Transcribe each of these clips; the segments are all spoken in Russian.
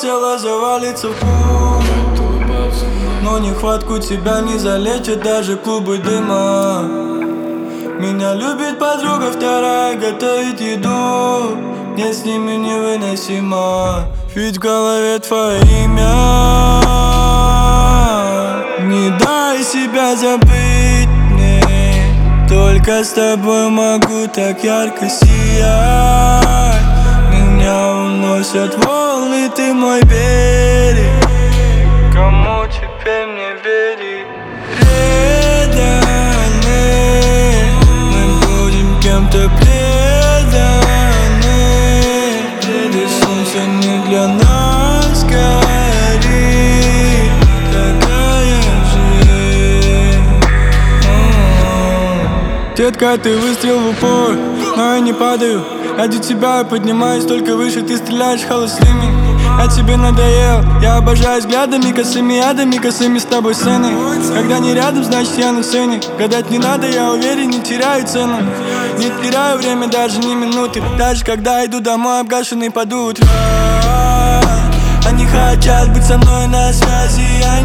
тело завалится в пух. Но нехватку тебя не залечат даже клубы дыма. Меня любит подруга вторая, готовит еду. Мне с ними невыносимо, ведь в голове твое имя. Не дай себя забыть мне, только с тобой могу так ярко сиять. Меня уносят волны, ты мой берег. Кому теперь мне верить? Преданы, мы будем кем-то преданы. И солнце не для нас горит, такая жизнь. Детка, ты выстрел в упор, но я не падаю. Ради тебя я поднимаюсь только выше, ты стреляешь холостыми. Я тебе надоел, я обожаю взглядами косыми, ядами косыми с тобой сцены. Когда не рядом, значит я на сцене. Гадать не надо, я уверен, не теряю цену. Не теряю время даже ни минуты, даже когда иду домой обгашенный под утро. Они хотят быть со мной на связи, я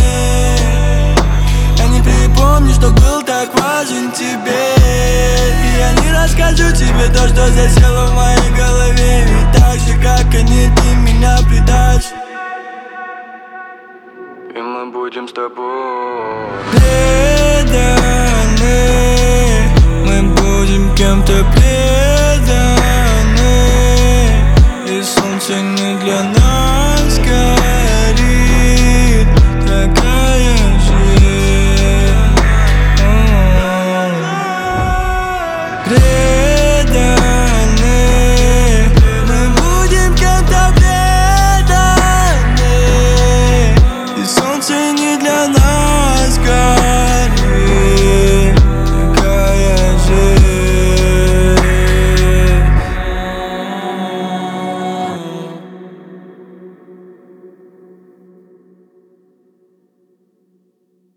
не припомню, что был так важен тебе. И я не расскажу тебе то, что засело в моей голове. Ведь так же, как они, ты меня предашь, и мы будем с тобой.